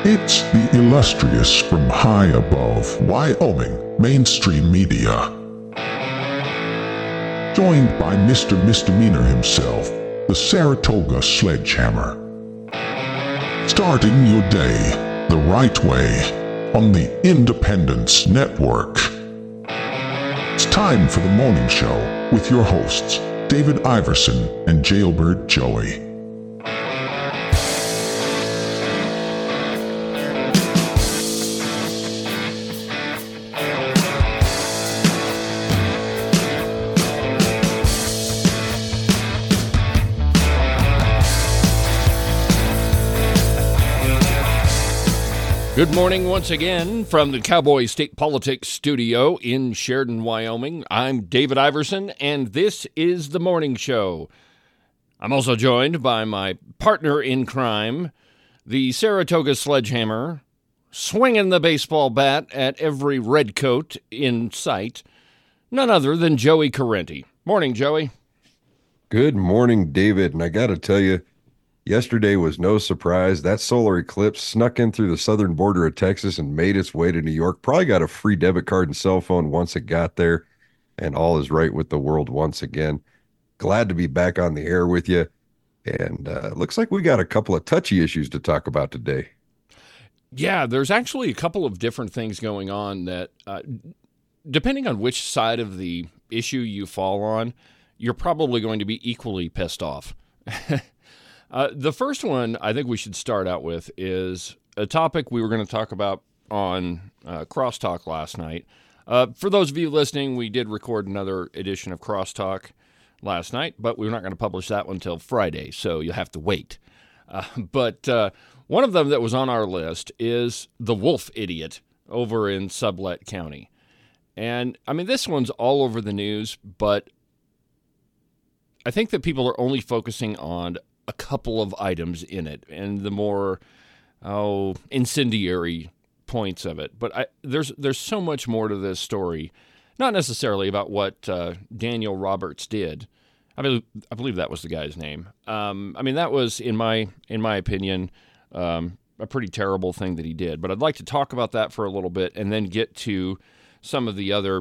It's the illustrious from high above Wyoming mainstream media. Joined by Mr. Misdemeanor himself, the Saratoga Sledgehammer. Starting your day the right way on the Independence Network. It's time for the morning show with your hosts, David Iverson and Jailbird Joey. Good morning once again from the Cowboy State Politics Studio in Sheridan, Wyoming. I'm David Iverson, and this is The Morning Show. I'm also joined by my partner in crime, the Saratoga Sledgehammer, swinging the baseball bat at every redcoat in sight, none other than Joey Correnti. Morning, Joey. Good morning, David, and I got to tell you, yesterday was no surprise. That solar eclipse snuck in through the southern border of Texas and made its way to New York. Probably got a free debit card and cell phone once it got there, and all is right with the world once again. Glad to be back on the air with you, and looks like we got a couple of touchy issues to talk about today. Yeah, there's actually a couple of different things going on that, depending on which side of the issue you fall on, you're probably going to be equally pissed off. The first one I think we should start out with is a topic we were going to talk about on Crosstalk last night. For those of you listening, we did record another edition of Crosstalk last night, but we're not going to publish that one until Friday, so you'll have to wait. But one of them that was on our list is the wolf idiot over in Sublette County. And, I mean, this one's all over the news, but I think that people are only focusing on a couple of items in it and the more incendiary points of it. But there's so much more to this story, not necessarily about what Daniel Roberts did. I believe that was the guy's name. I mean, that was, in my opinion, a pretty terrible thing that he did. But I'd like to talk about that for a little bit and then get to some of the other,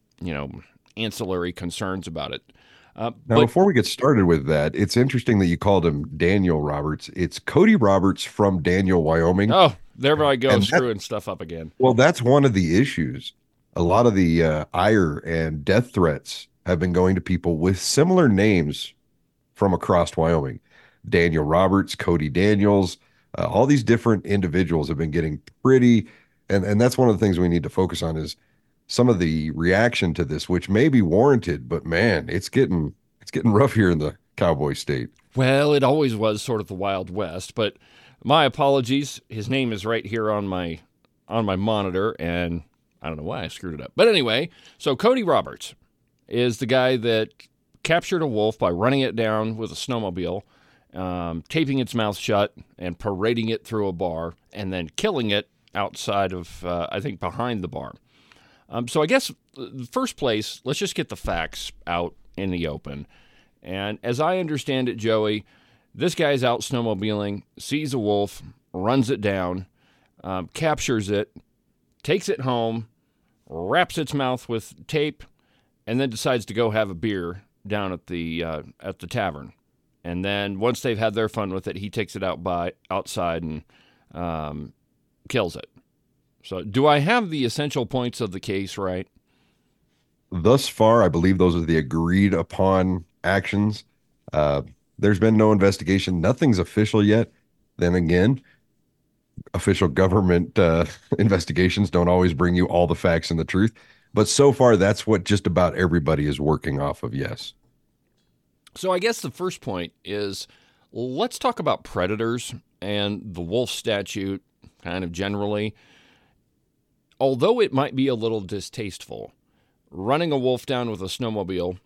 ancillary concerns about it. Now, before we get started with that, it's interesting that you called him Daniel Roberts. It's Cody Roberts from Daniel, Wyoming. Oh, there I go, screwing stuff up again. Well, that's one of the issues. A lot of the ire and death threats have been going to people with similar names from across Wyoming. Daniel Roberts, Cody Daniels, all these different individuals have been getting pretty, and that's one of the things we need to focus on is some of the reaction to this, which may be warranted, but man, it's getting rough here in the Cowboy State. Well, it always was sort of the Wild West, but my apologies. His name is right here on my monitor, and I don't know why I screwed it up. But anyway, so Cody Roberts is the guy that captured a wolf by running it down with a snowmobile, taping its mouth shut, and parading it through a bar, and then killing it outside of, I think, behind the bar. So I guess the first place, let's just get the facts out in the open. And as I understand it, Joey, this guy's out snowmobiling, sees a wolf, runs it down, captures it, takes it home, wraps its mouth with tape, and then decides to go have a beer down at the tavern. And then once they've had their fun with it, he takes it outside and kills it. So do I have the essential points of the case right? Thus far, I believe those are the agreed upon actions. There's been no investigation. Nothing's official yet. Then again, official government investigations don't always bring you all the facts and the truth. But so far, that's what just about everybody is working off of, yes. So I guess the first point is, let's talk about predators and the wolf statute kind of generally. Although it might be a little distasteful, running a wolf down with a snowmobile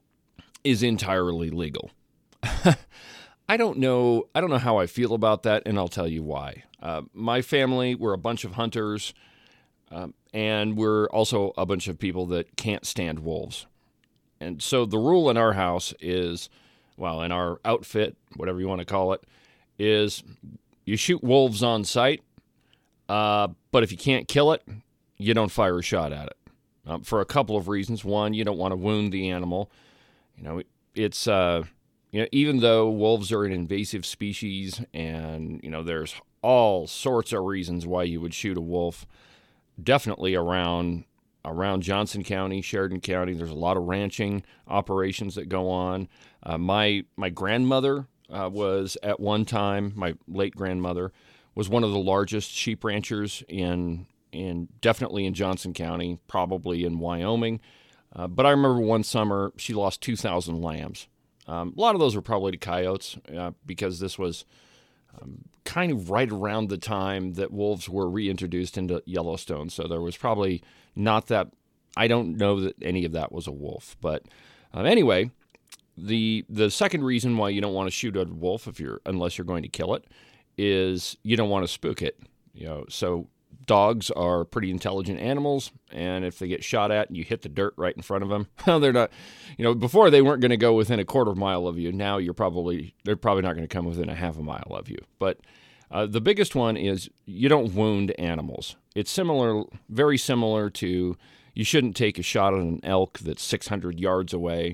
is entirely legal. I don't know how I feel about that, and I'll tell you why. My family, we're a bunch of hunters, and we're also a bunch of people that can't stand wolves. And so the rule in our house is, well, in our outfit, whatever you want to call it, is you shoot wolves on sight, But if you can't kill it, you don't fire a shot at it for a couple of reasons. One, you don't want to wound the animal. It's even though wolves are an invasive species, and there's all sorts of reasons why you would shoot a wolf. Definitely around Johnson County, Sheridan County, there's a lot of ranching operations that go on. My grandmother was at one time, my late grandmother was one of the largest sheep ranchers in definitely in Johnson County, probably in Wyoming. But I remember one summer she lost 2,000 lambs. A lot of those were probably to coyotes because this was kind of right around the time that wolves were reintroduced into Yellowstone. So there was probably not that. I don't know that any of that was a wolf. But anyway, the second reason why you don't want to shoot a wolf unless you're going to kill it is you don't want to spook it. So dogs are pretty intelligent animals, and if they get shot at and you hit the dirt right in front of them, they're not, before they weren't going to go within a quarter mile of you. Now they're probably not going to come within a half a mile of you. But the biggest one is you don't wound animals. It's very similar to you shouldn't take a shot at an elk that's 600 yards away.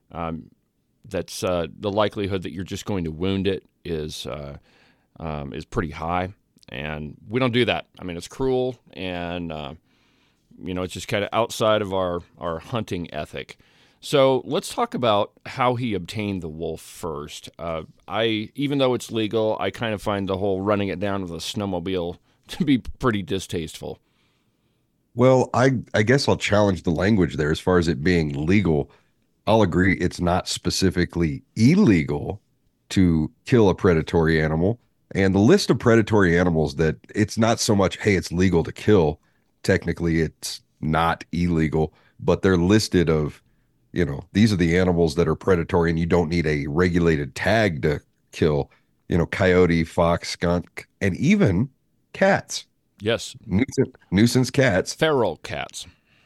That's the likelihood that you're just going to wound it is pretty high. And we don't do that. I mean, it's cruel, and it's just kind of outside of our hunting ethic. So let's talk about how he obtained the wolf first. Even though it's legal, I kind of find the whole running it down with a snowmobile to be pretty distasteful. Well, I guess I'll challenge the language there as far as it being legal. I'll agree it's not specifically illegal to kill a predatory animal. And the list of predatory animals that it's not so much, hey, it's legal to kill. Technically, it's not illegal, but they're listed of, these are the animals that are predatory and you don't need a regulated tag to kill, coyote, fox, skunk, and even cats. Yes. Nuisance cats. Feral cats.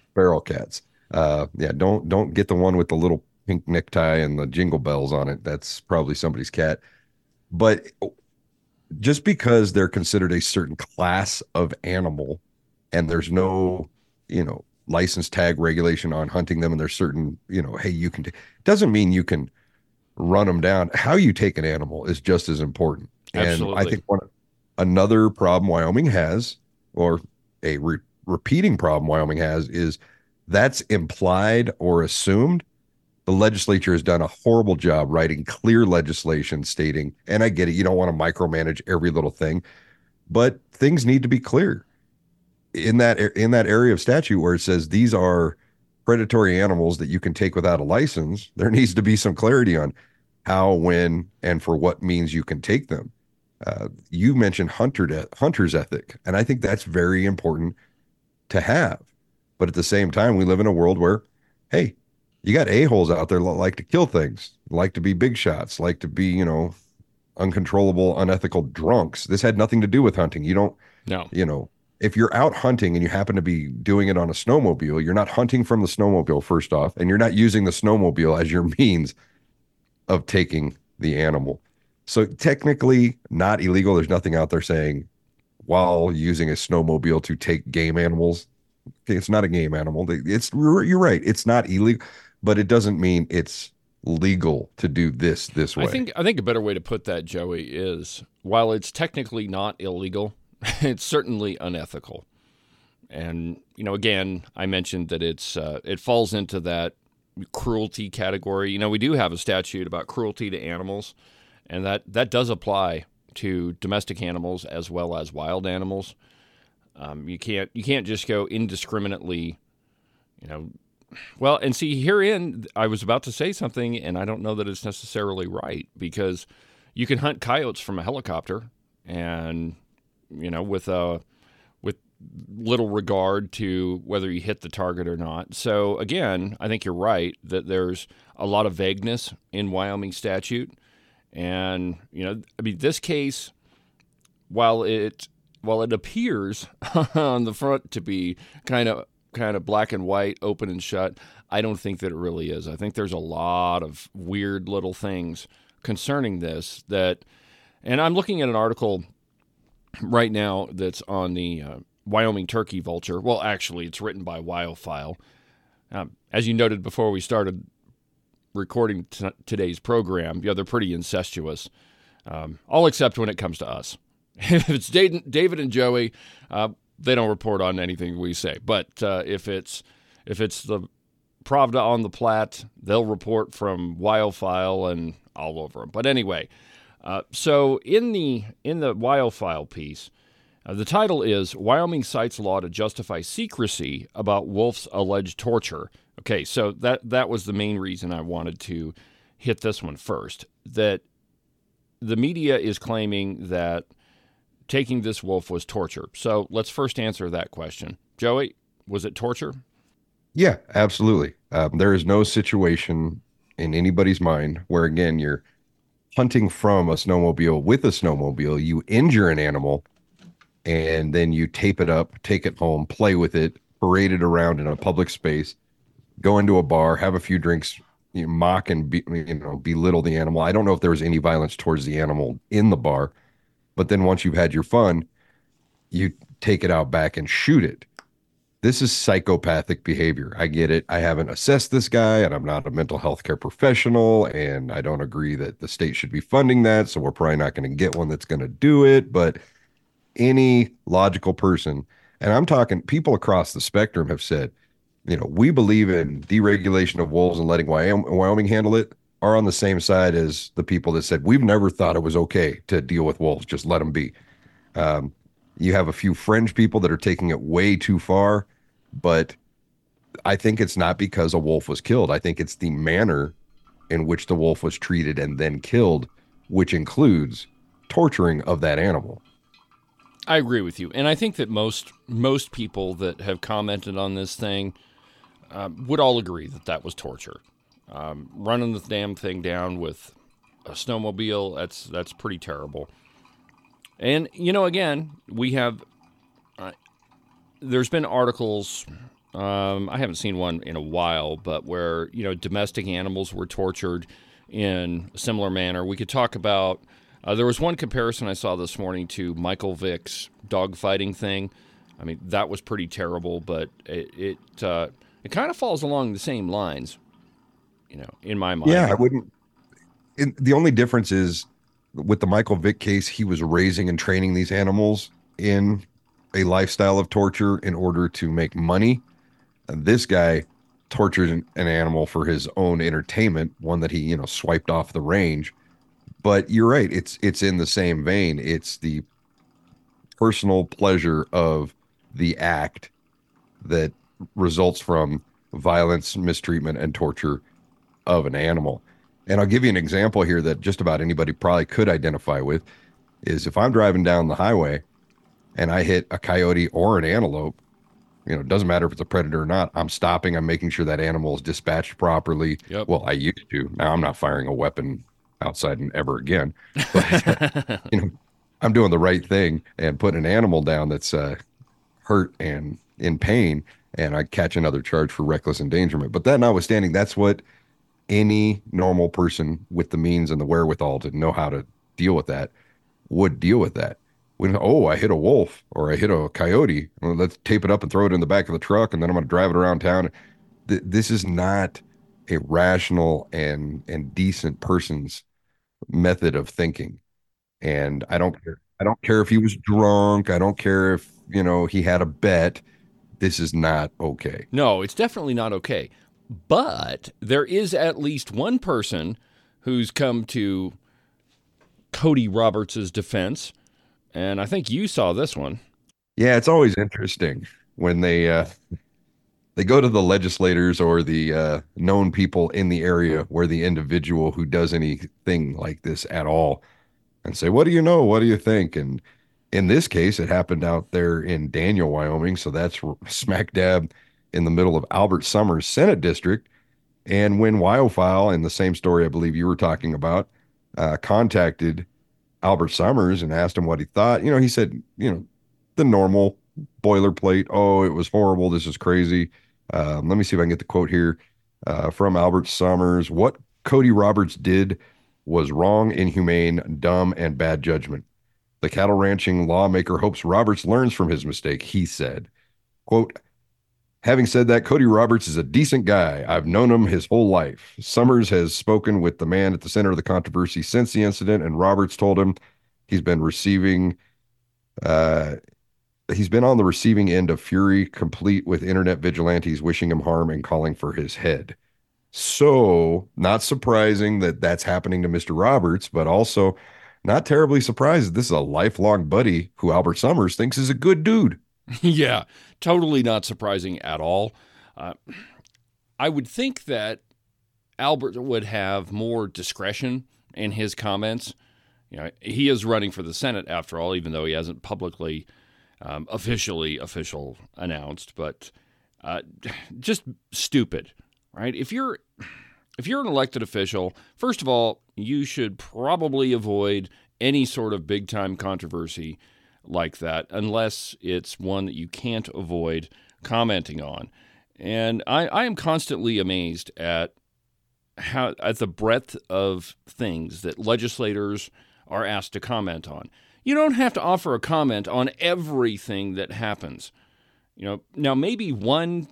Don't get the one with the little pink necktie and the jingle bells on it. That's probably somebody's cat. But just because they're considered a certain class of animal and there's no, license tag regulation on hunting them, and there's certain, hey, you can, doesn't mean you can run them down. How you take an animal is just as important. Absolutely. And I think another problem Wyoming has, or a repeating problem Wyoming has, is that's implied or assumed. The legislature has done a horrible job writing clear legislation stating, and I get it, you don't want to micromanage every little thing, but things need to be clear in that area of statute where it says these are predatory animals that you can take without a license. There needs to be some clarity on how, when, and for what means you can take them. You mentioned hunter's ethic, and I think that's very important to have. But at the same time, we live in a world where, hey, you got a-holes out there that like to kill things, like to be big shots, like to be, uncontrollable, unethical drunks. This had nothing to do with hunting. You don't, no. If you're out hunting and you happen to be doing it on a snowmobile, you're not hunting from the snowmobile, first off, and you're not using the snowmobile as your means of taking the animal. So technically not illegal. There's nothing out there saying while using a snowmobile to take game animals. Okay, it's not a game animal. You're right. It's not illegal, but it doesn't mean it's legal to do this way. I think a better way to put that, Joey, is while it's technically not illegal, it's certainly unethical. And again, I mentioned that it falls into that cruelty category. We do have a statute about cruelty to animals, and that does apply to domestic animals as well as wild animals. You can't just go indiscriminately, Well, and see, herein, I was about to say something, and I don't know that it's necessarily right, because you can hunt coyotes from a helicopter, and with little regard to whether you hit the target or not. So again, I think you're right that there's a lot of vagueness in Wyoming statute, and this case, while it appears on the front to be kind of black and white, open and shut, I don't think that it really is. I think there's a lot of weird little things concerning this and I'm looking at an article right now that's on the Wyoming Turkey Vulture. Well, actually, it's written by Wildfile. As you noted before we started recording today's program, they're pretty incestuous, all except when it comes to us. If it's David and Joey, they don't report on anything we say. But if it's the Pravda on the Platte, they'll report from Wildfile and all over them. But anyway, so in the Wildfile piece, the title is Wyoming Cites Law to Justify Secrecy About Wolf's Alleged Torture. Okay, so that was the main reason I wanted to hit this one first, that the media is claiming that taking this wolf was torture. So let's first answer that question. Joey, was it torture? Yeah, absolutely. There is no situation in anybody's mind where, again, you're hunting from a snowmobile with a snowmobile, you injure an animal, and then you tape it up, take it home, play with it, parade it around in a public space, go into a bar, have a few drinks, mock and belittle the animal. I don't know if there was any violence towards the animal in the bar, but then once you've had your fun, you take it out back and shoot it. This is psychopathic behavior. I get it. I haven't assessed this guy, and I'm not a mental health care professional, and I don't agree that the state should be funding that, so we're probably not going to get one that's going to do it. But any logical person, and I'm talking people across the spectrum, have said, we believe in deregulation of wolves and letting Wyoming handle it, are on the same side as the people that said, we've never thought it was okay to deal with wolves, just let them be. You have a few fringe people that are taking it way too far, but I think it's not because a wolf was killed. I think it's the manner in which the wolf was treated and then killed, which includes torturing of that animal. I agree with you. And I think that most people that have commented on this thing would all agree that that was torture. Running the damn thing down with a snowmobile, that's pretty terrible. And, again, we have, there's been articles, I haven't seen one in a while, but where, domestic animals were tortured in a similar manner. We could talk about, there was one comparison I saw this morning to Michael Vick's dogfighting thing. I mean, that was pretty terrible, but it kind of falls along the same lines, in my mind. Yeah, I wouldn't. The only difference is with the Michael Vick case, he was raising and training these animals in a lifestyle of torture in order to make money. And this guy tortured an animal for his own entertainment, one that he, swiped off the range. But you're right. It's in the same vein. It's the personal pleasure of the act that results from violence, mistreatment, and torture of an animal. And I'll give you an example here that just about anybody probably could identify with is if I'm driving down the highway and I hit a coyote or an antelope, it doesn't matter if it's a predator or not, I'm stopping, I'm making sure that animal is dispatched properly. Yep. Well, I used to. Now I'm not firing a weapon outside and ever again. But, I'm doing the right thing and putting an animal down that's hurt and in pain, and I catch another charge for reckless endangerment. But that notwithstanding, that's what any normal person with the means and the wherewithal to know how to deal with that would deal with that. When, I hit a wolf or I hit a coyote, well, let's tape it up and throw it in the back of the truck, and then I'm going to drive it around town. This is not a rational and decent person's method of thinking. And I don't care. I don't care if he was drunk. I don't care if, he had a bet. This is not okay. No, it's definitely not okay. But there is at least one person who's come to Cody Roberts' defense, and I think you saw this one. Yeah, it's always interesting when they go to the legislators or the known people in the area where the individual who does anything like this at all and say, what do you know? What do you think? And in this case, it happened out there in Daniel, Wyoming. So that's smack dab in the middle of Albert Summers' Senate district. And when Wildfile, in the same story I believe you were talking about, contacted Albert Summers and asked him what he thought, he said, the normal boilerplate, oh, it was horrible, this is crazy. Let me see if I can get the quote here from Albert Summers. What Cody Roberts did was wrong, inhumane, dumb, and bad judgment. The cattle ranching lawmaker hopes Roberts learns from his mistake, he said. Quote, having said that, Cody Roberts is a decent guy. I've known him his whole life. Summers has spoken with the man at the center of the controversy since the incident, and Roberts told him he's been on the receiving end of fury, complete with internet vigilantes wishing him harm and calling for his head. So, not surprising that that's happening to Mr. Roberts, but also not terribly surprised that this is a lifelong buddy who Albert Summers thinks is a good dude. Yeah, totally not surprising at all. I would think that Albert would have more discretion in his comments. You know, he is running for the Senate after all, even though he hasn't publicly official announced, but just stupid, right? If you're an elected official, first of all, you should probably avoid any sort of big time controversy like that, unless it's one that you can't avoid commenting on. And I am constantly amazed at the breadth of things that legislators are asked to comment on. You don't have to offer a comment on everything that happens. You know, now maybe one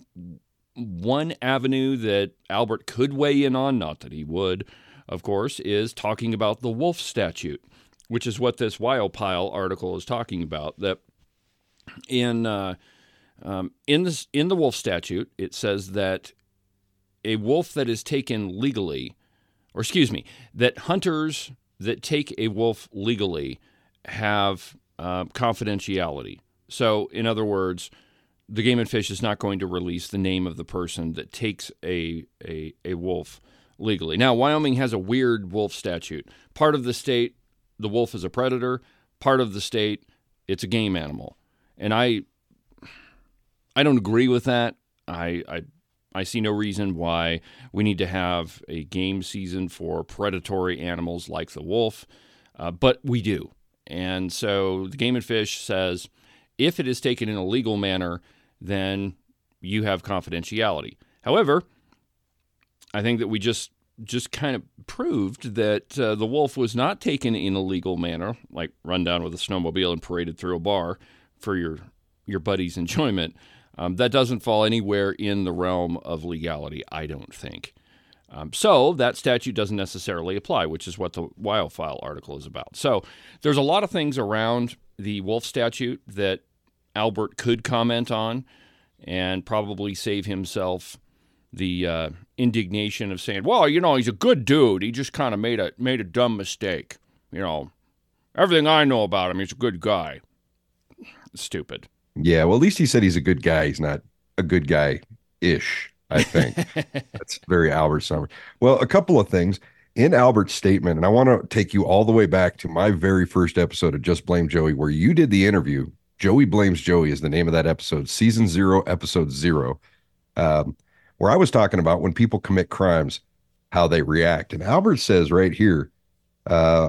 avenue that Albert could weigh in on, not that he would, of course, is talking about the wolf statute, which is what this Wildpile article is talking about. That in the wolf statute, it says that a wolf that is taken legally, that hunters that take a wolf legally have confidentiality. So, in other words, the Game and Fish is not going to release the name of the person that takes a wolf legally. Now, Wyoming has a weird wolf statute. Part of the state, the wolf is a predator. Part of the state, it's a game animal. And I don't agree with that. I see no reason why we need to have a game season for predatory animals like the wolf, but we do. And so the Game and Fish says if it is taken in a legal manner, then you have confidentiality. However, I think that we just kind of proved that the wolf was not taken in a legal manner, like run down with a snowmobile and paraded through a bar for your buddy's enjoyment. That doesn't fall anywhere in the realm of legality, I don't think. So that statute doesn't necessarily apply, which is what the Wildfile article is about. So there's a lot of things around the wolf statute that Albert could comment on and probably save himself the indignation of saying, well, you know, he's a good dude. He just kind of made a dumb mistake. You know, everything I know about him, he's a good guy. Stupid. Yeah, well, at least he said he's a good guy. He's not a good guy-ish, I think. That's very Albert Summers. Well, a couple of things. In Albert's statement, and I want to take you all the way back to my very first episode of Just Blame Joey, where you did the interview. Joey Blames Joey is the name of that episode, season 0, episode 0, where I was talking about when people commit crimes, how they react. And Albert says right here, I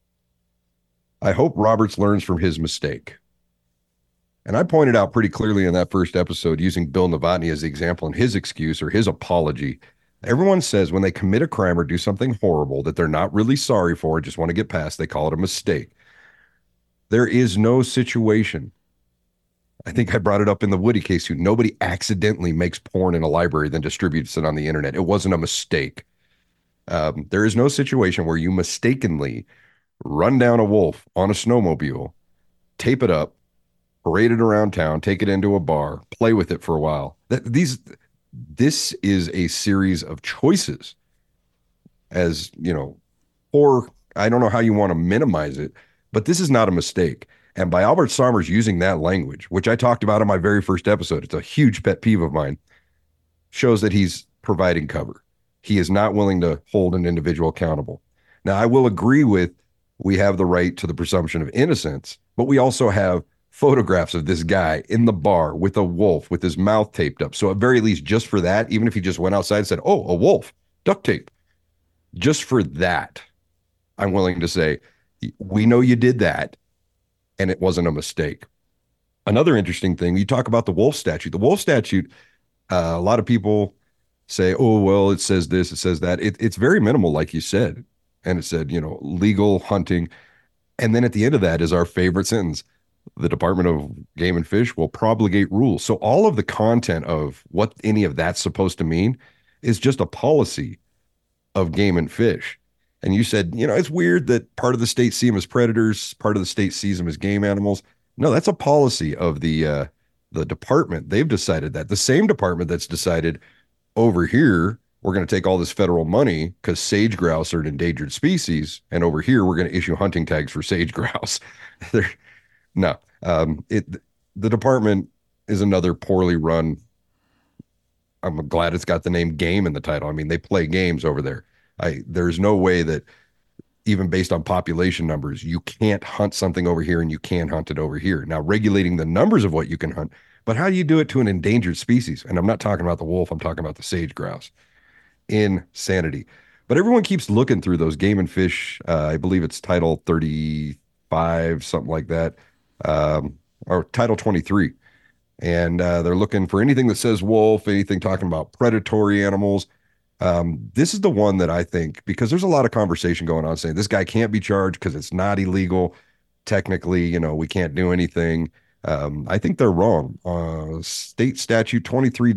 hope Roberts learns from his mistake. And I pointed out pretty clearly in that first episode, using Bill Novotny as the example and his excuse or his apology. Everyone says when they commit a crime or do something horrible that they're not really sorry for, just want to get past, they call it a mistake. There is no situation. I think I brought it up in the Woody case too. Nobody accidentally makes porn in a library then distributes it on the internet. It wasn't a mistake. There is no situation where you mistakenly run down a wolf on a snowmobile, tape it up, parade it around town, take it into a bar, play with it for a while. This is a series of choices, as you know, or I don't know how you want to minimize it, but this is not a mistake. And by Albert Summers using that language, which I talked about in my very first episode, it's a huge pet peeve of mine, shows that he's providing cover. He is not willing to hold an individual accountable. Now, I will agree with we have the right to the presumption of innocence, but we also have photographs of this guy in the bar with a wolf with his mouth taped up. So at very least, just for that, even if he just went outside and said, oh, a wolf, duct tape, just for that, I'm willing to say, we know you did that and it wasn't a mistake. Another interesting thing, you talk about the wolf statute. The wolf statute, a lot of people say, oh, well, it says this, it says that. It's very minimal, like you said. And it said, you know, legal hunting. And then at the end of that is our favorite sentence. The Department of Game and Fish will promulgate rules. So all of the content of what any of that's supposed to mean is just a policy of Game and Fish. And you said, it's weird that part of the state see them as predators, part of the state sees them as game animals. No, that's a policy of the department. They've decided that. The same department that's decided over here, we're going to take all this federal money because sage grouse are an endangered species, and over here we're going to issue hunting tags for sage grouse. No, the department is another poorly run. I'm glad it's got the name game in the title. I mean, they play games over there. There's no way that even based on population numbers, you can't hunt something over here and you can hunt it over here. Now, regulating the numbers of what you can hunt, but how do you do it to an endangered species? And I'm not talking about the wolf. I'm talking about the sage grouse. Insanity. But everyone keeps looking through those Game and Fish. I believe it's Title 35, something like that, or Title 23. And they're looking for anything that says wolf, anything talking about predatory animals. This is the one that I think, because there's a lot of conversation going on saying this guy can't be charged because it's not illegal. Technically, we can't do anything. I think they're wrong. State Statute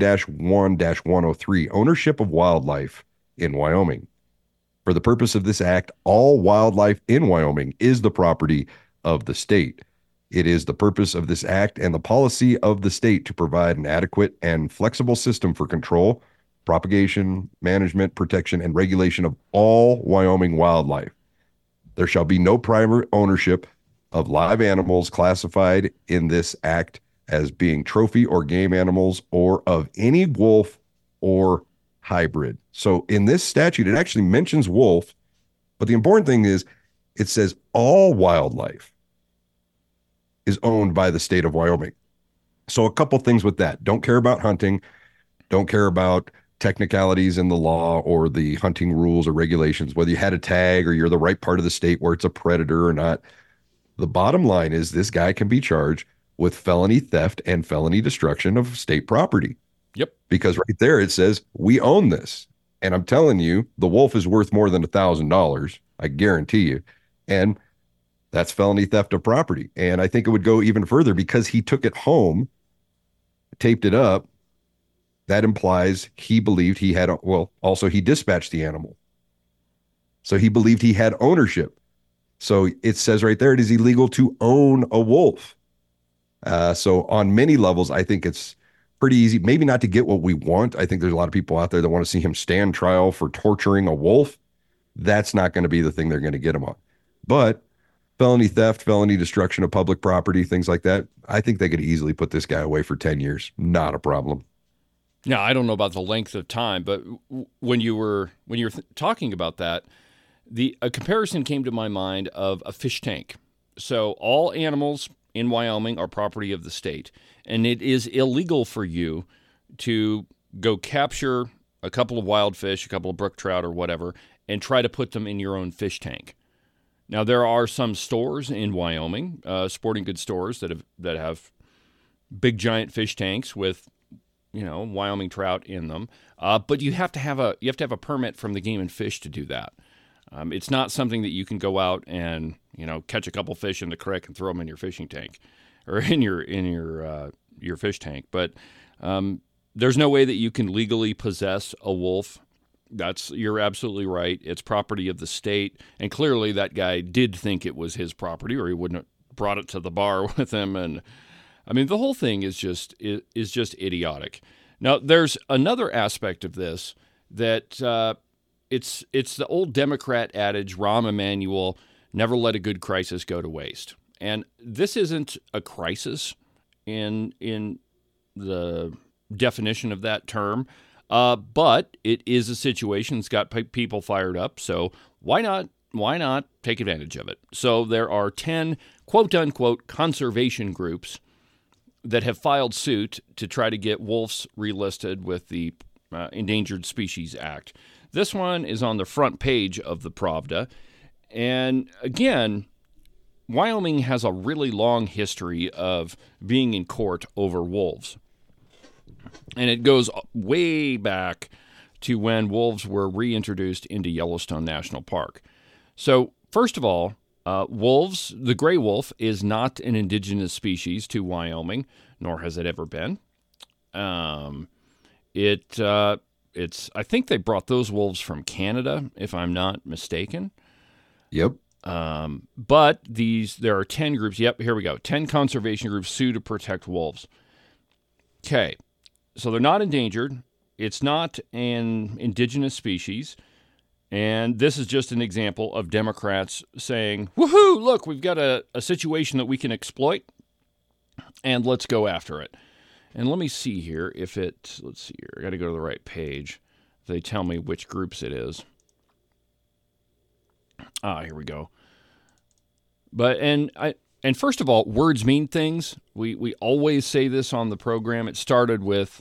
23-1-103, ownership of wildlife in Wyoming. For the purpose of this act, all wildlife in Wyoming is the property of the state. It is the purpose of this act and the policy of the state to provide an adequate and flexible system for control, propagation, management, protection, and regulation of all Wyoming wildlife. There shall be no private ownership of live animals classified in this act as being trophy or game animals or of any wolf or hybrid. So in this statute, it actually mentions wolf, but the important thing is it says all wildlife is owned by the state of Wyoming. So a couple things with that. Don't care about hunting. Don't care about technicalities in the law or the hunting rules or regulations, whether you had a tag or you're the right part of the state where it's a predator or not. The bottom line is this guy can be charged with felony theft and felony destruction of state property. Yep. Because right there it says, we own this. And I'm telling you, the wolf is worth more than $1,000. I guarantee you. And that's felony theft of property. And I think it would go even further because he took it home, taped it up. That implies he believed he had, also he dispatched the animal. So he believed he had ownership. So it says right there, it is illegal to own a wolf. So on many levels, I think it's pretty easy, maybe not to get what we want. I think there's a lot of people out there that want to see him stand trial for torturing a wolf. That's not going to be the thing they're going to get him on. But felony theft, felony destruction of public property, things like that, I think they could easily put this guy away for 10 years. Not a problem. Now, I don't know about the length of time, but when you were talking about that, a comparison came to my mind of a fish tank. So all animals in Wyoming are property of the state, and it is illegal for you to go capture a couple of wild fish, a couple of brook trout or whatever, and try to put them in your own fish tank. Now, there are some stores in Wyoming, sporting goods stores that have big giant fish tanks with Wyoming trout in them, but you have to have a permit from the Game and Fish to do that. It's not something that you can go out and catch a couple fish in the creek and throw them in your fishing tank or in your fish tank. But there's no way that you can legally possess a wolf. You're absolutely right. It's property of the state, and clearly that guy did think it was his property, or he wouldn't have brought it to the bar with him. And I mean, the whole thing is just idiotic. Now, there's another aspect of this that it's the old Democrat adage, Rahm Emanuel, never let a good crisis go to waste. And this isn't a crisis in the definition of that term, but it is a situation that's got people fired up. So why not take advantage of it? So there are 10 quote-unquote conservation groups that have filed suit to try to get wolves relisted with the Endangered Species Act. This one is on the front page of the Pravda. And again, Wyoming has a really long history of being in court over wolves. And it goes way back to when wolves were reintroduced into Yellowstone National Park. So, first of all, Wolves, the gray wolf is not an indigenous species to Wyoming, nor has it ever been. It's I think they brought those wolves from Canada, if I'm not mistaken. Yep. But there are 10 groups. Yep, here we go. 10 conservation groups sue to protect wolves. Okay, so they're not endangered. It's not an indigenous species. And this is just an example of Democrats saying, woohoo, look, we've got a situation that we can exploit, and let's go after it. And let me see here let's see here. I got to go to the right page. They tell me which groups it is. Here we go. And first of all, words mean things. We always say this on the program. It started with,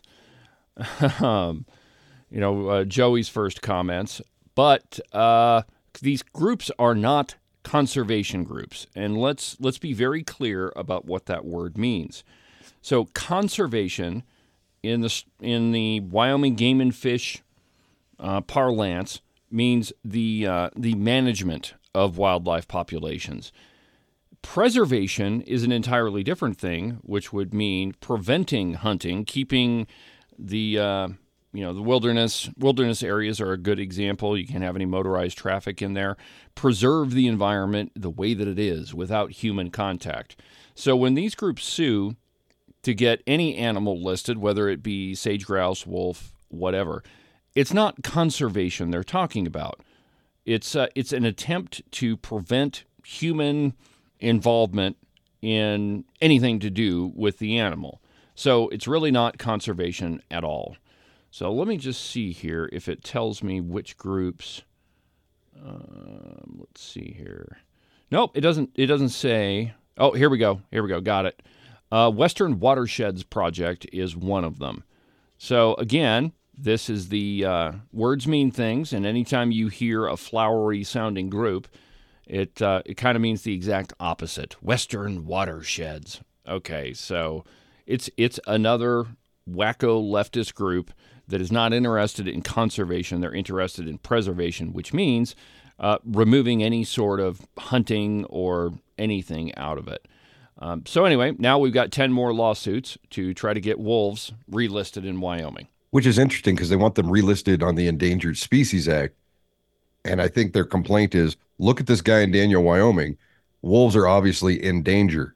Joey's first comments. But these groups are not conservation groups, and let's be very clear about what that word means. So, conservation in the Wyoming Game and Fish parlance means the management of wildlife populations. Preservation is an entirely different thing, which would mean preventing hunting, keeping the wilderness areas are a good example. You can't have any motorized traffic in there. Preserve the environment the way that it is without human contact. So when these groups sue to get any animal listed, whether it be sage grouse, wolf, whatever, it's not conservation they're talking about. It's an attempt to prevent human involvement in anything to do with the animal. So it's really not conservation at all. So let me just see here if it tells me which groups. Let's see here. Nope, it doesn't. It doesn't say. Oh, here we go. Got it. Western Watersheds Project is one of them. So again, this is the words mean things, and anytime you hear a flowery sounding group, it kind of means the exact opposite. Western Watersheds. Okay, so it's another wacko leftist group that is not interested in conservation. They're interested in preservation, which means removing any sort of hunting or anything out of it. So anyway, now we've got 10 more lawsuits to try to get wolves relisted in Wyoming. Which is interesting because they want them relisted on the Endangered Species Act. And I think their complaint is, look at this guy in Daniel, Wyoming. Wolves are obviously in danger.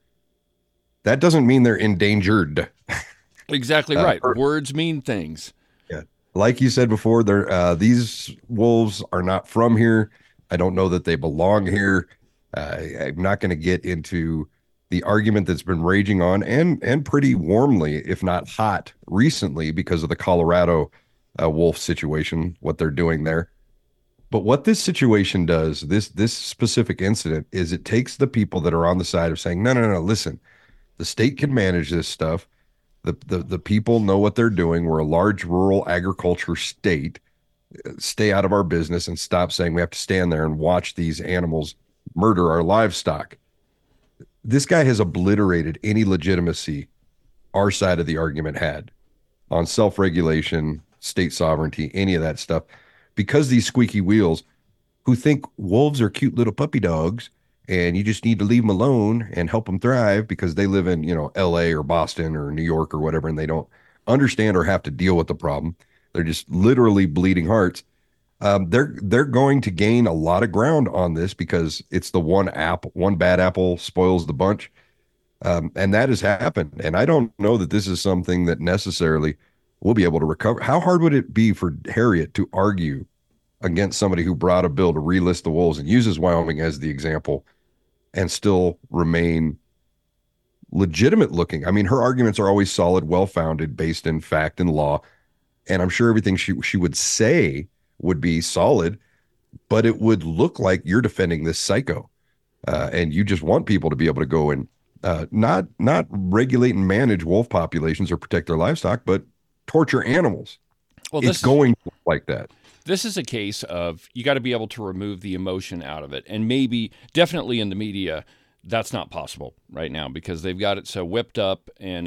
That doesn't mean they're endangered. Exactly right. Words mean things. Yeah. Like you said before, these wolves are not from here. I don't know that they belong here. I'm not going to get into the argument that's been raging on and pretty warmly, if not hot, recently because of the Colorado wolf situation, what they're doing there. But what this situation does, this specific incident, is it takes the people that are on the side of saying, no, listen, the state can manage this stuff. The people know what they're doing. We're a large rural agriculture state. Stay out of our business and stop saying we have to stand there and watch these animals murder our livestock. This guy has obliterated any legitimacy our side of the argument had on self-regulation, state sovereignty, any of that stuff, because these squeaky wheels who think wolves are cute little puppy dogs and you just need to leave them alone and help them thrive because they live in, LA or Boston or New York or whatever, and they don't understand or have to deal with the problem. They're just literally bleeding hearts. They're going to gain a lot of ground on this because it's the one bad apple spoils the bunch. And that has happened. And I don't know that this is something that necessarily we'll be able to recover. How hard would it be for Harriet to argue against somebody who brought a bill to relist the wolves and uses Wyoming as the example and still remain legitimate looking? I mean, her arguments are always solid, well-founded, based in fact and law. And I'm sure everything she would say would be solid, but it would look like you're defending this psycho. And you just want people to be able to go and not regulate and manage wolf populations or protect their livestock, but torture animals. Well, it's going to look like that. This is a case of you got to be able to remove the emotion out of it. And definitely in the media, that's not possible right now because they've got it so whipped up and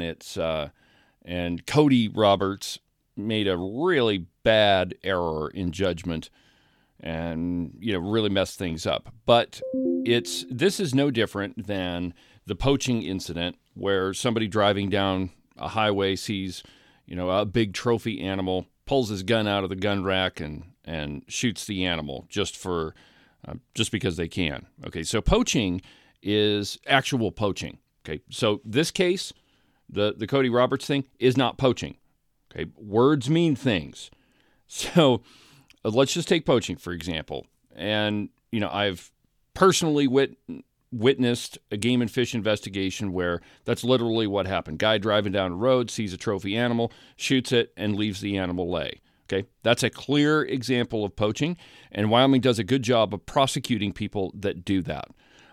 and Cody Roberts made a really bad error in judgment and really mess things up. But this is no different than the poaching incident where somebody driving down a highway sees a big trophy animal, pulls his gun out of the gun rack and shoots the animal just because they can. Okay, so poaching is actual poaching. Okay, so this case, the Cody Roberts thing, is not poaching. Okay, words mean things. So let's just take poaching, for example. And, I've personally witnessed a game and fish investigation where that's literally what happened. Guy driving down a road, sees a trophy animal, shoots it, and leaves the animal lay. Okay, that's a clear example of poaching, and Wyoming does a good job of prosecuting people that do that.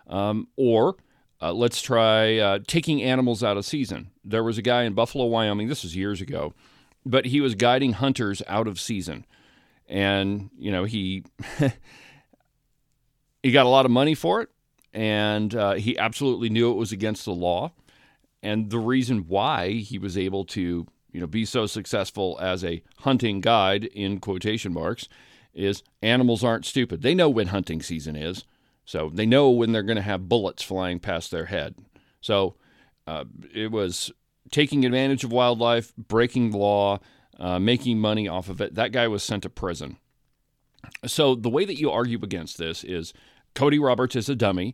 Let's try taking animals out of season. There was a guy in Buffalo, Wyoming, this was years ago, but he was guiding hunters out of season. And, he he got a lot of money for it, and he absolutely knew it was against the law. And the reason why he was able to, be so successful as a hunting guide, in quotation marks, is animals aren't stupid. They know when hunting season is. So they know when they're going to have bullets flying past their head. So it was taking advantage of wildlife, breaking the law, making money off of it. That guy was sent to prison. So the way that you argue against this is Cody Roberts is a dummy.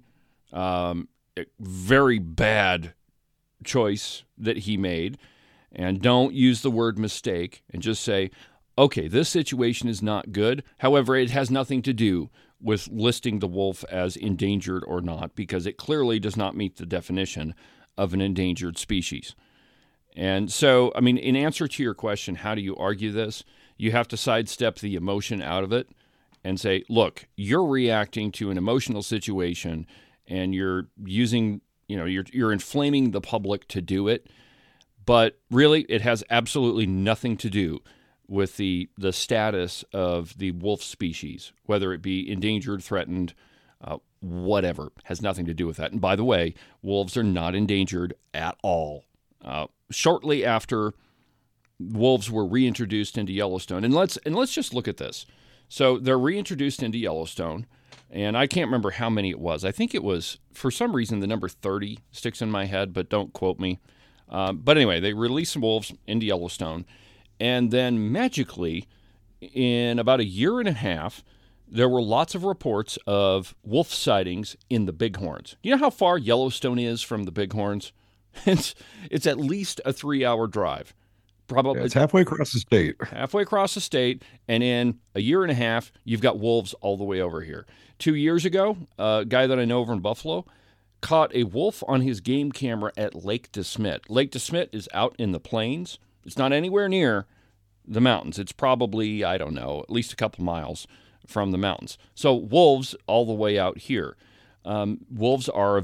Very bad choice that he made. And don't use the word mistake, and just say, okay, this situation is not good. However, it has nothing to do with listing the wolf as endangered or not, because it clearly does not meet the definition of an endangered species. And so, in answer to your question, how do you argue this? You have to sidestep the emotion out of it and say, look, you're reacting to an emotional situation and you're using, you're inflaming the public to do it. But really, it has absolutely nothing to do with the status of the wolf species, whether it be endangered, threatened, whatever, has nothing to do with that. And by the way, wolves are not endangered at all. Shortly after wolves were reintroduced into Yellowstone, and let's just look at this. So they're reintroduced into Yellowstone, and I can't remember how many it was. I think it was, for some reason, the number 30 sticks in my head, but don't quote me. But anyway, they released some wolves into Yellowstone, and then magically, in about a year and a half, there were lots of reports of wolf sightings in the Bighorns. You know how far Yellowstone is from the Bighorns? It's at least a 3-hour drive. Probably, it's halfway across the state. Halfway across the state, and in a year and a half, you've got wolves all the way over here. 2 years ago, a guy that I know over in Buffalo caught a wolf on his game camera at Lake DeSmet. Lake DeSmet is out in the plains. It's not anywhere near the mountains. It's probably, I don't know, at least a couple miles from the mountains. So wolves all the way out here. Wolves are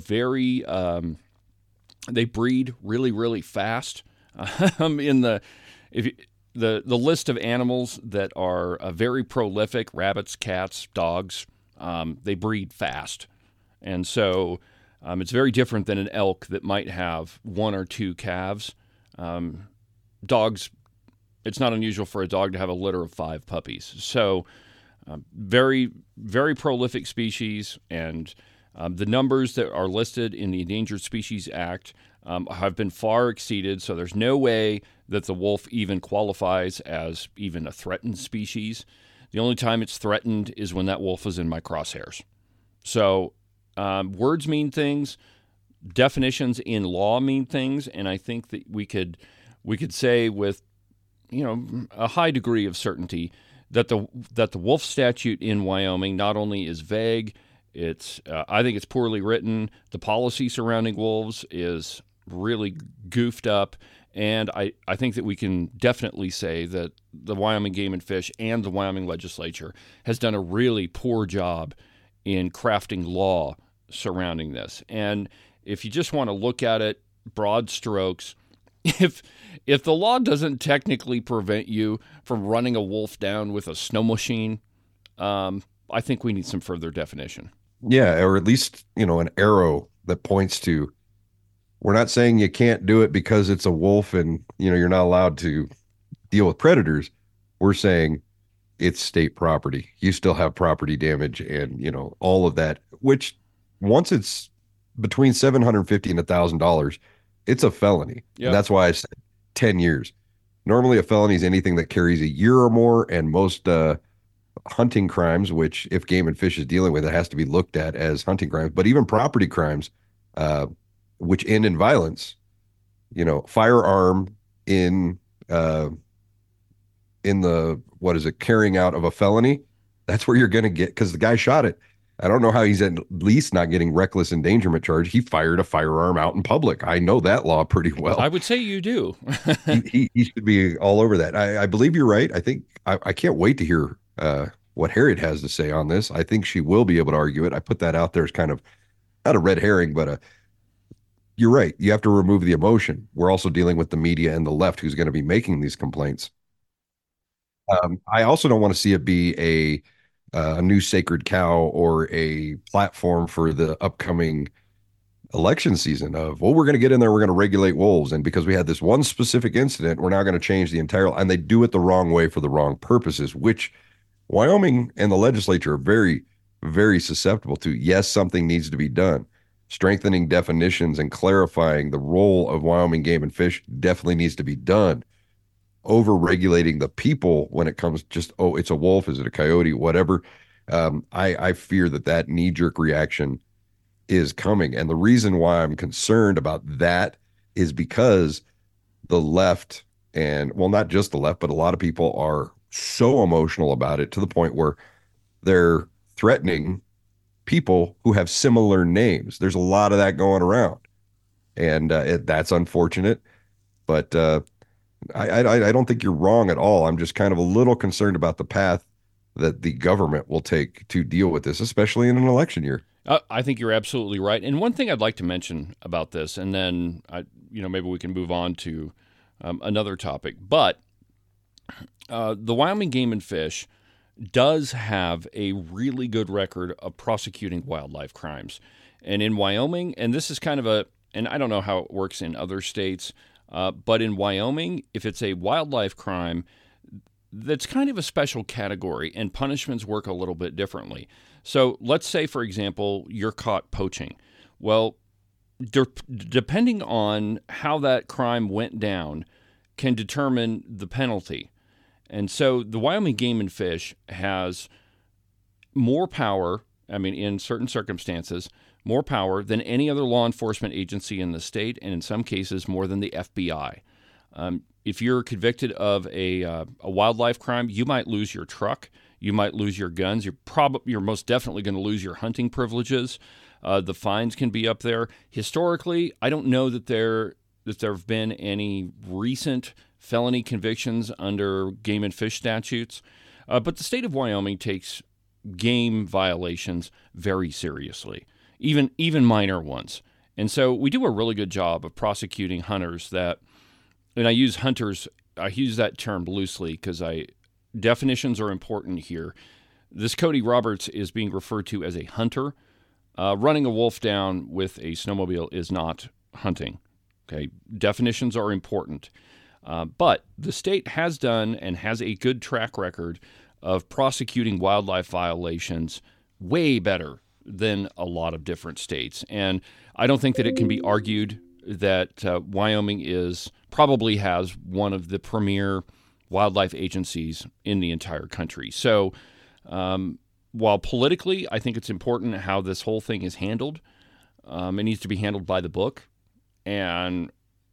they breed really, really fast. The list of animals that are very prolific, rabbits, cats, dogs, they breed fast. And so it's very different than an elk that might have 1 or 2 calves. Dogs, it's not unusual for a dog to have a litter of 5 puppies. So very, very prolific species, and the numbers that are listed in the Endangered Species Act have been far exceeded, so there's no way that the wolf even qualifies as even a threatened species. The only time it's threatened is when that wolf is in my crosshairs. So words mean things, definitions in law mean things, and I think that we could say with a high degree of certainty that the wolf statute in Wyoming not only is vague, I think it's poorly written. The policy surrounding wolves is really goofed up, and I think that we can definitely say that the Wyoming Game and Fish and the Wyoming legislature has done a really poor job in crafting law surrounding this. And if you just want to look at it broad strokes, if the law doesn't technically prevent you from running a wolf down with a snow machine, I think we need some further definition. Yeah, or at least, an arrow that points to, we're not saying you can't do it because it's a wolf and, you're not allowed to deal with predators. We're saying it's state property. You still have property damage and, all of that, which once it's between 750 and $1,000, it's a felony. Yeah. And that's why I said 10 years. Normally a felony is anything that carries a year or more, and most hunting crimes, which if Game and Fish is dealing with, it has to be looked at as hunting crimes, but even property crimes, which end in violence, firearm in the, what is it, carrying out of a felony, that's where you're going to get, because the guy shot it. I don't know how he's at least not getting reckless endangerment charge. He fired a firearm out in public. I know that law pretty well. I would say you do. he should be all over that. I believe you're right. I think I can't wait to hear what Harriet has to say on this. I think she will be able to argue it. I put that out there as kind of not a red herring, but you're right. You have to remove the emotion. We're also dealing with the media and the left who's going to be making these complaints. I also don't want to see it be a new sacred cow or a platform for the upcoming election season of, well, we're going to get in there, we're going to regulate wolves. And because we had this one specific incident, we're now going to change the entire, and they do it the wrong way for the wrong purposes, which Wyoming and the legislature are very, very susceptible to. Yes, something needs to be done. Strengthening definitions and clarifying the role of Wyoming Game and Fish definitely needs to be done. Over-regulating the people when it comes just, oh, it's a wolf, is it a coyote, whatever. I fear that knee-jerk reaction is coming. And the reason why I'm concerned about that is because the left, and well, not just the left, but a lot of people are so emotional about it to the point where they're threatening people who have similar names. There's a lot of that going around. And that's unfortunate. But I don't think you're wrong at all. I'm just kind of a little concerned about the path that the government will take to deal with this, especially in an election year. I think you're absolutely right. And one thing I'd like to mention about this, and then maybe we can move on to another topic. But the Wyoming Game and Fish does have a really good record of prosecuting wildlife crimes. And in Wyoming, and this is kind of and I don't know how it works in other states, but in Wyoming, if it's a wildlife crime, that's kind of a special category, and punishments work a little bit differently. So let's say, for example, you're caught poaching. Well, depending on how that crime went down can determine the penalty. And so the Wyoming Game and Fish has more power, in certain circumstances, more power than any other law enforcement agency in the state, and in some cases more than the FBI. If you're convicted of a wildlife crime, you might lose your truck, you might lose your guns, you're most definitely going to lose your hunting privileges. The fines can be up there. Historically, I don't know that there have been any recent felony convictions under game and fish statutes, but the state of Wyoming takes game violations very seriously, even minor ones. And so we do a really good job of prosecuting hunters that, and I use that term loosely because definitions are important here. This Cody Roberts is being referred to as a hunter. Running a wolf down with a snowmobile is not hunting. Okay, definitions are important. But the state has done and has a good track record of prosecuting wildlife violations way better than a lot of different states. And I don't think that it can be argued that Wyoming probably has one of the premier wildlife agencies in the entire country. So while politically, I think it's important how this whole thing is handled, it needs to be handled by the book and,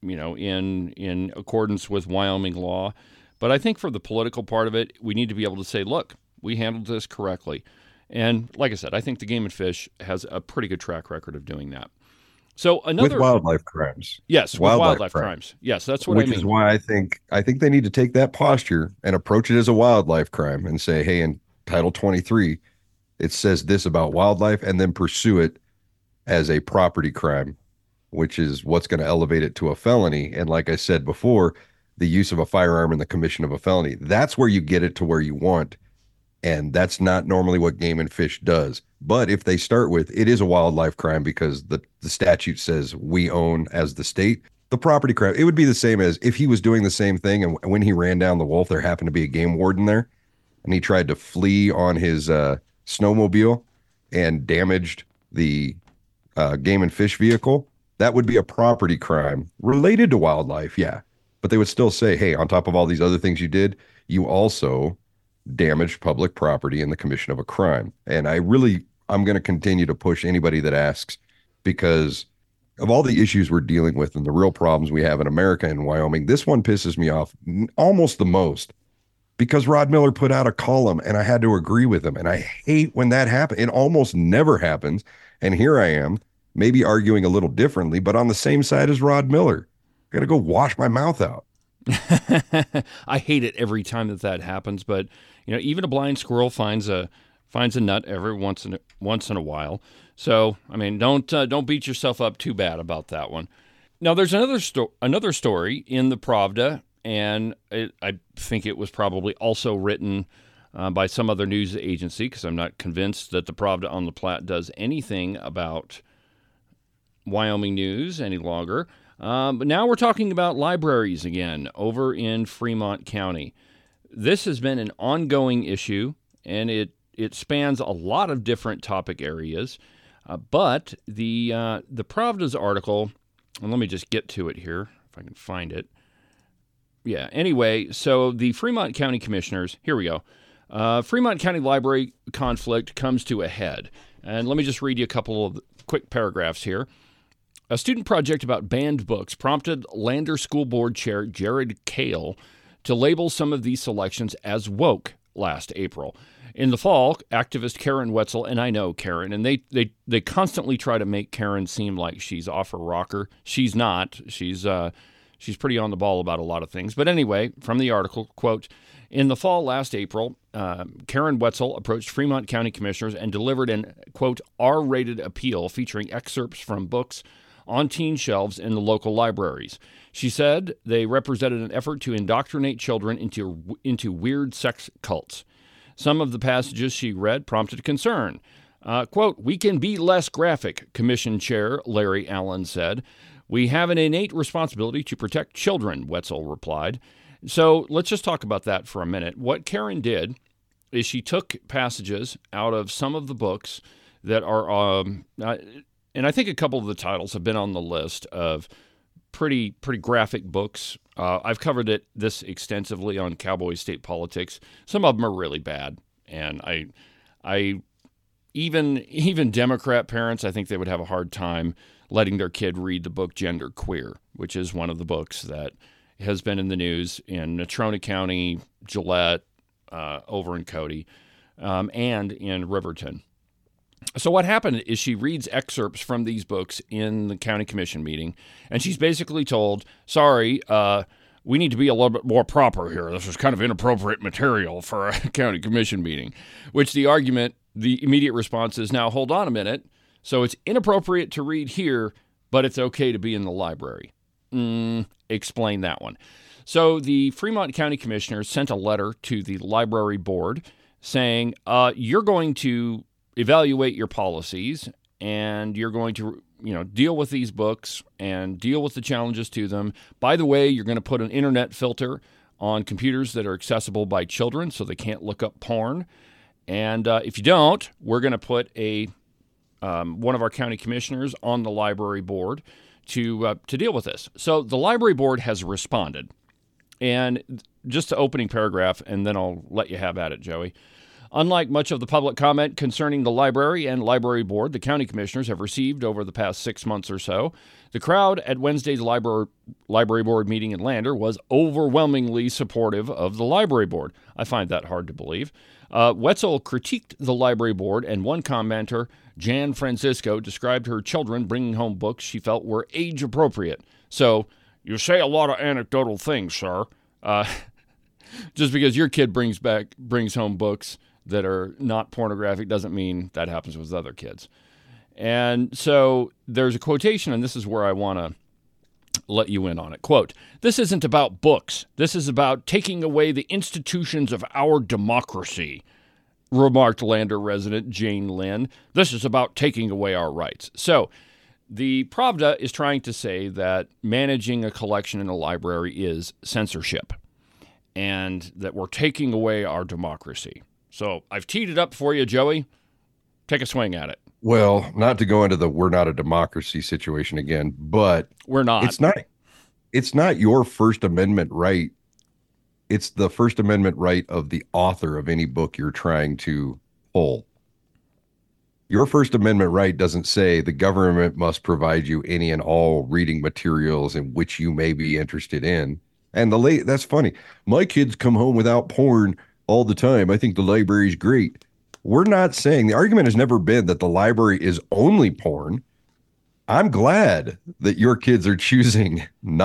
in accordance with Wyoming law. But I think for the political part of it, we need to be able to say, look, we handled this correctly. And like I said, I think the Game and Fish has a pretty good track record of doing that. So with wildlife crimes. Yes, with wildlife crimes. Yes, that's what I mean. Which is why I think they need to take that posture and approach it as a wildlife crime and say, hey, in Title 23, it says this about wildlife, and then pursue it as a property crime, which is what's going to elevate it to a felony. And like I said before, the use of a firearm in the commission of a felony, that's where you get it to where you want. And that's not normally what Game and Fish does. But if they start with, it is a wildlife crime because the statute says we own as the state, the property crime, it would be the same as if he was doing the same thing and when he ran down the wolf, there happened to be a game warden there. and he tried to flee on his snowmobile and damaged the game and fish vehicle, that would be a property crime related to wildlife, yeah. But they would still say, hey, on top of all these other things you did, you also damaged public property in the commission of a crime. And I'm going to continue to push anybody that asks, because of all the issues we're dealing with and the real problems we have in America and Wyoming, this one pisses me off almost the most, because Rod Miller put out a column and I had to agree with him. And I hate when that happens. It almost never happens. And here I am, maybe arguing a little differently, but on the same side as Rod Miller. I got to go wash my mouth out. I hate it every time that happens, but even a blind squirrel finds a nut every once in a while. So, I mean, don't beat yourself up too bad about that one. Now, there's another story in the Pravda, and I think it was probably also written by some other news agency, because I'm not convinced that the Pravda on the Platte does anything about Wyoming news any longer. But now we're talking about libraries again over in Fremont County. This has been an ongoing issue, and it spans a lot of different topic areas. But the Pravda's article, and let me just get to it here if I can find it. Yeah, anyway, so the Fremont County Commissioners, here we go. Fremont County Library conflict comes to a head. And let me just read you a couple of quick paragraphs here. A student project about banned books prompted Lander School Board Chair Jared Kale to label some of these selections as woke last April. In the fall, activist Karen Wetzel, and I know Karen, and they constantly try to make Karen seem like she's off her rocker. She's not. She's pretty on the ball about a lot of things. But anyway, from the article, quote, in the fall last April, Karen Wetzel approached Fremont County Commissioners and delivered an, quote, R-rated appeal featuring excerpts from books on teen shelves in the local libraries. She said they represented an effort to indoctrinate children into weird sex cults. Some of the passages she read prompted concern. Quote, we can be less graphic, Commission Chair Larry Allen said. We have an innate responsibility to protect children, Wetzel replied. So let's just talk about that for a minute. What Karen did is she took passages out of some of the books that are, and I think a couple of the titles have been on the list of pretty graphic books. I've covered this extensively on Cowboy State Politics. Some of them are really bad, and I even Democrat parents, I think they would have a hard time letting their kid read the book Gender Queer, which is one of the books that has been in the news in Natrona County, Gillette, over in Cody, and in Riverton. So what happened is she reads excerpts from these books in the county commission meeting, and she's basically told, sorry, we need to be a little bit more proper here. This is kind of inappropriate material for a county commission meeting, which the immediate response is, now hold on a minute. So it's inappropriate to read here, but it's okay to be in the library. Explain that one. So the Fremont County Commissioners sent a letter to the library board saying, you're going to evaluate your policies, and you're going to, deal with these books and deal with the challenges to them. By the way, you're going to put an internet filter on computers that are accessible by children so they can't look up porn. And if you don't, we're going to put one of our county commissioners on the library board to deal with this. So the library board has responded. And just the opening paragraph, and then I'll let you have at it, Joey. Unlike much of the public comment concerning the library and library board the county commissioners have received over the past 6 months or so, the crowd at Wednesday's library board meeting in Lander was overwhelmingly supportive of the library board. I find that hard to believe. Wetzel critiqued the library board, and one commenter, Jan Francisco, described her children bringing home books she felt were age-appropriate. So, you say a lot of anecdotal things, sir. Just because your kid brings home books that are not pornographic doesn't mean that happens with other kids. And so there's a quotation, and this is where I want to let you in on it. Quote, this isn't about books. This is about taking away the institutions of our democracy, remarked Lander resident Jane Lynn. This is about taking away our rights. So the Pravda is trying to say that managing a collection in a library is censorship. and that we're taking away our democracy. So I've teed it up for you, Joey. Take a swing at it. Well, not to go into the we're not a democracy situation again, but We're not. It's not your First Amendment right. It's the First Amendment right of the author of any book you're trying to pull. Your First Amendment right doesn't say the government must provide you any and all reading materials in which you may be interested in. And that's funny. My kids come home without porn all the time. I think the library's great. We're not saying, the argument has never been that the library is only porn. I'm glad that your kids are choosing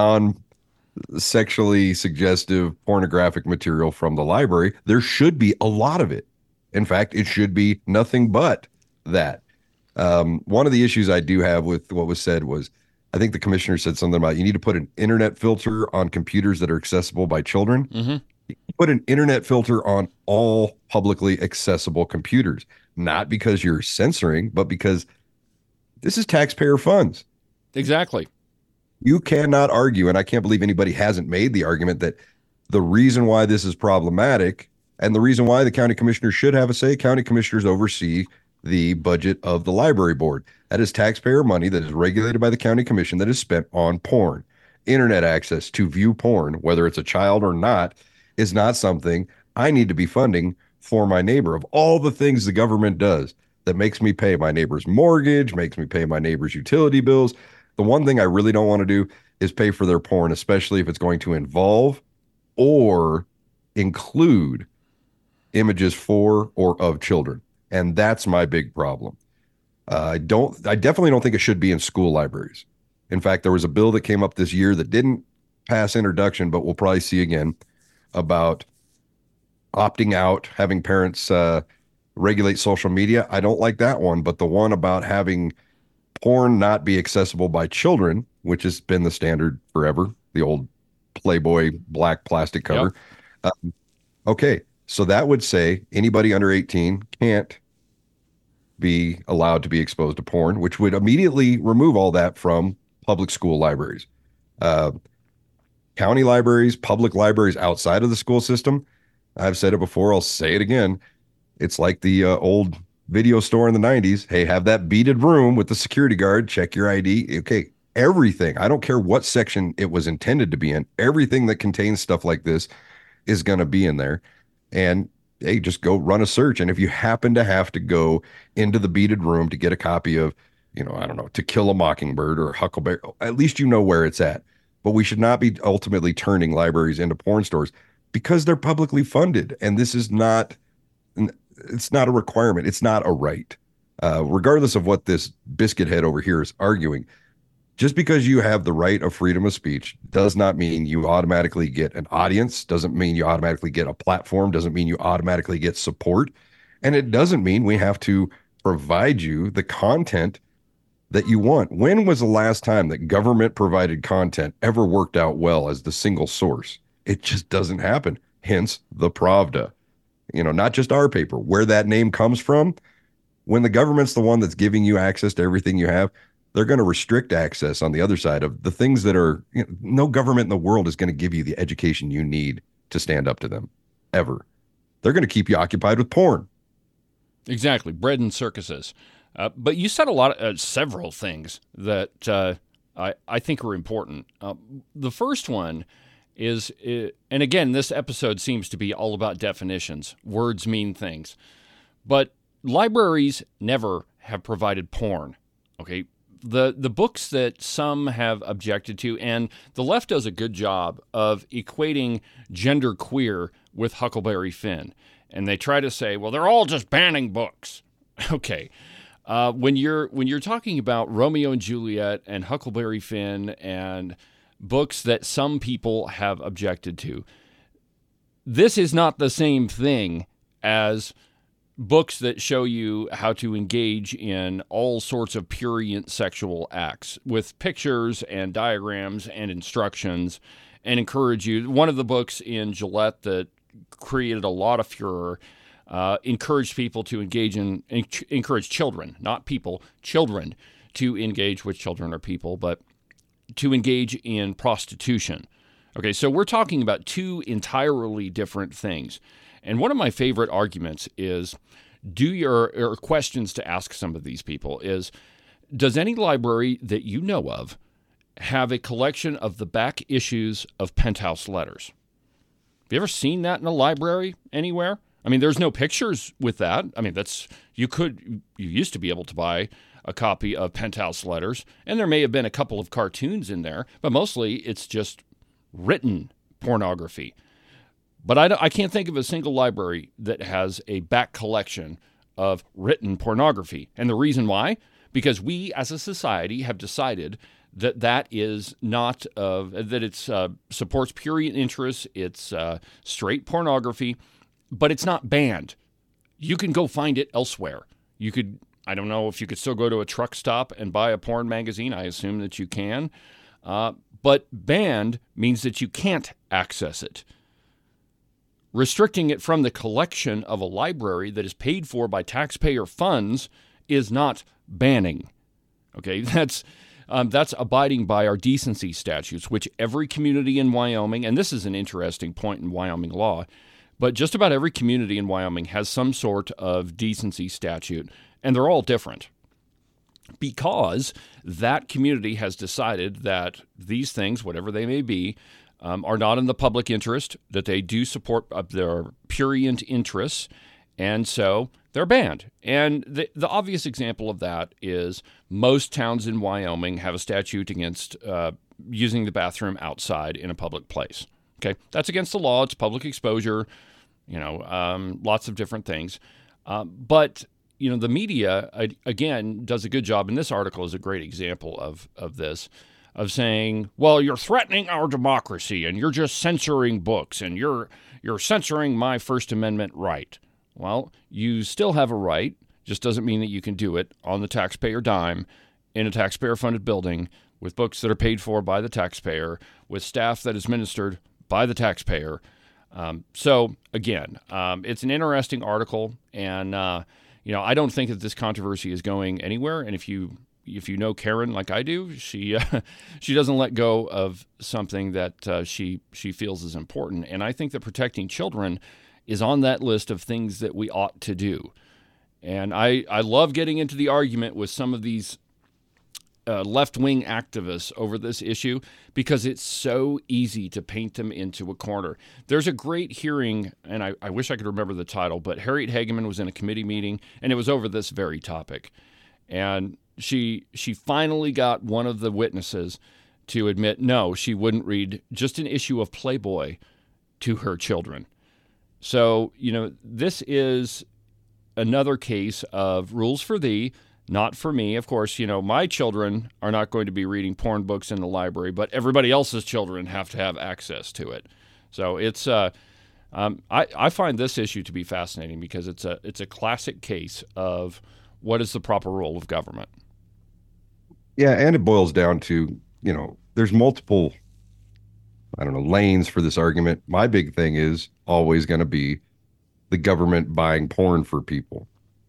non-sexually suggestive pornographic material from the library. There should be a lot of it. In fact, it should be nothing but that. One of the issues I do have with what was said was, I think the commissioner said something about you need to put an internet filter on computers that are accessible by children. Mm-hmm. Put an internet filter on all publicly accessible computers, not because you're censoring, but because this is taxpayer funds. Exactly. You cannot argue, and I can't believe anybody hasn't made the argument that the reason why this is problematic and the reason why the county commissioners should have a say, county commissioners oversee the budget of the library board. That is taxpayer money that is regulated by the county commission that is spent on porn. Internet access to view porn, whether it's a child or not, is not something I need to be funding for my neighbor. Of all the things the government does that makes me pay my neighbor's mortgage, makes me pay my neighbor's utility bills, the one thing I really don't want to do is pay for their porn, especially if it's going to involve or include images for or of children. And that's my big problem. I definitely don't think it should be in school libraries. In fact, there was a bill that came up this year that didn't pass introduction, but we'll probably see again, about opting out, having parents regulate social media. I don't like that one, but the one about having porn not be accessible by children, which has been the standard forever, the old Playboy black plastic cover. Yep. Okay, so that would say anybody under 18 can't be allowed to be exposed to porn, which would immediately remove all that from public school libraries. County libraries, public libraries outside of the school system. I've said it before, I'll say it again. It's like the old video store in the 90s. Hey, have that beaded room with the security guard, check your ID. Okay, everything. I don't care what section it was intended to be in. Everything that contains stuff like this is going to be in there. And hey, just go run a search. And if you happen to have to go into the beaded room to get a copy of, I don't know, To Kill a Mockingbird or Huckleberry, at least you know where it's at. But we should not be ultimately turning libraries into porn stores because they're publicly funded. And this is not, it's not a requirement. It's not a right. Regardless of what this biscuit head over here is arguing, just because you have the right of freedom of speech does not mean you automatically get an audience, doesn't mean you automatically get a platform, doesn't mean you automatically get support. And it doesn't mean we have to provide you the content that you want. When was the last time that government provided content ever worked out well as the single source? It just doesn't happen. Hence the Pravda. Not just our paper, where that name comes from. When the government's the one that's giving you access to everything you have, they're going to restrict access on the other side of the things that are, no government in the world is going to give you the education you need to stand up to them, ever. They're going to keep you occupied with porn. Exactly. Bread and circuses. But you said several things that I think are important. The first one is, and again, this episode seems to be all about definitions. Words mean things. But libraries never have provided porn. Okay? The books that some have objected to, and the left does a good job of equating genderqueer with Huckleberry Finn. And they try to say, well, they're all just banning books. Okay. When you're talking about Romeo and Juliet and Huckleberry Finn and books that some people have objected to, this is not the same thing as books that show you how to engage in all sorts of prurient sexual acts with pictures and diagrams and instructions and encourage you. One of the books in Gillette that created a lot of furor encouraged people to encourage children, not people, children to engage with children or people, but to engage in prostitution. Okay, so we're talking about two entirely different things. And one of my favorite arguments is or questions to ask some of these people is, does any library that you know of have a collection of the back issues of Penthouse letters? Have you ever seen that in a library anywhere? I mean, there's no pictures with that. I mean, you used to be able to buy a copy of Penthouse letters, and there may have been a couple of cartoons in there, but mostly it's just written pornography. But I can't think of a single library that has a back collection of written pornography. And the reason why? Because we as a society have decided that is not, that it's supports prurient interests, it's straight pornography, but it's not banned. You can go find it elsewhere. You could, I don't know if you could still go to a truck stop and buy a porn magazine. I assume that you can. But banned means that you can't access it. Restricting it from the collection of a library that is paid for by taxpayer funds is not banning. Okay, that's abiding by our decency statutes, which every community in Wyoming, and this is an interesting point in Wyoming law, but just about every community in Wyoming has some sort of decency statute, and they're all different. Because that community has decided that these things, whatever they may be, are not in the public interest, that they do support their prurient interests, and so they're banned. And the obvious example of that is most towns in Wyoming have a statute against using the bathroom outside in a public place. Okay, that's against the law. It's public exposure, lots of different things. But the media, again, does a good job, and this article is a great example of this, of saying, well, you're threatening our democracy, and you're just censoring books, and you're censoring my First Amendment right. Well, you still have a right, just doesn't mean that you can do it on the taxpayer dime in a taxpayer-funded building with books that are paid for by the taxpayer, with staff that is ministered by the taxpayer. So, again, it's an interesting article, and I don't think that this controversy is going anywhere. And if you know Karen like I do, she doesn't let go of something that she feels is important. And I think that protecting children is on that list of things that we ought to do. And I love getting into the argument with some of these left-wing activists over this issue because it's so easy to paint them into a corner. There's a great hearing, and I wish I could remember the title, but Harriet Hageman was in a committee meeting, and it was over this very topic. And she finally got one of the witnesses to admit, no, she wouldn't read just an issue of Playboy to her children. So, this is another case of rules for thee, not for me. Of course, my children are not going to be reading porn books in the library, but everybody else's children have to have access to it. So it's I find this issue to be fascinating because it's a classic case of what is the proper role of government. Yeah, and it boils down to, there's multiple, lanes for this argument. My big thing is always going to be the government buying porn for people.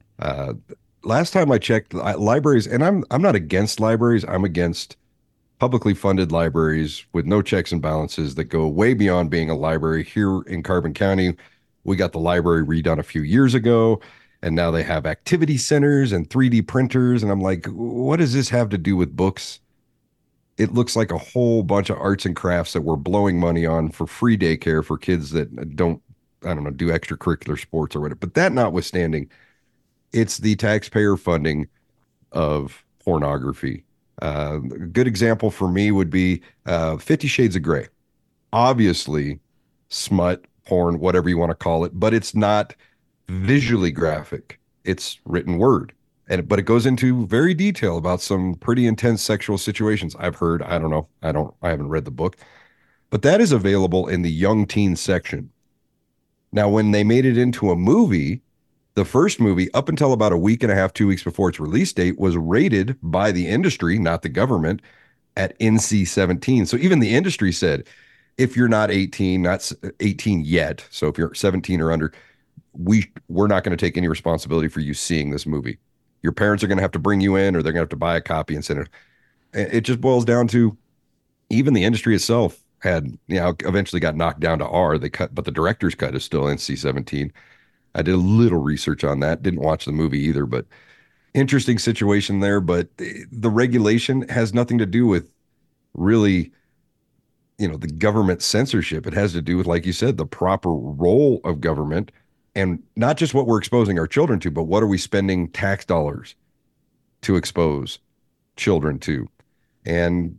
Last time I checked, libraries, and I'm not against libraries. I'm against publicly funded libraries with no checks and balances that go way beyond being a library. Here in Carbon County, we got the library redone a few years ago, and now they have activity centers and 3D printers. And I'm like, what does this have to do with books? It looks like a whole bunch of arts and crafts that we're blowing money on for free daycare for kids that don't, do extracurricular sports or whatever. But that notwithstanding, it's the taxpayer funding of pornography. A good example for me would be 50 Shades of Grey. Obviously, smut, porn, whatever you want to call it, but it's not visually graphic. It's written word. But it goes into very detail about some pretty intense sexual situations. I've heard, I don't know, I haven't read the book, but that is available in the young teen section. Now, when they made it into a movie, the first movie, up until about a week and a half, 2 weeks before its release date, was rated by the industry, not the government, at NC-17. So even the industry said, if you're not 18, not 18 yet, so if you're 17 or under, we're not going to take any responsibility for you seeing this movie. Your parents are going to have to bring you in, or they're going to have to buy a copy and send it. It just boils down to even the industry itself had, eventually got knocked down to R. But the director's cut is still NC-17. I did a little research on that. Didn't watch the movie either, but interesting situation there. But the regulation has nothing to do with really, the government censorship. It has to do with, like you said, the proper role of government, and not just what we're exposing our children to, but what are we spending tax dollars to expose children to? And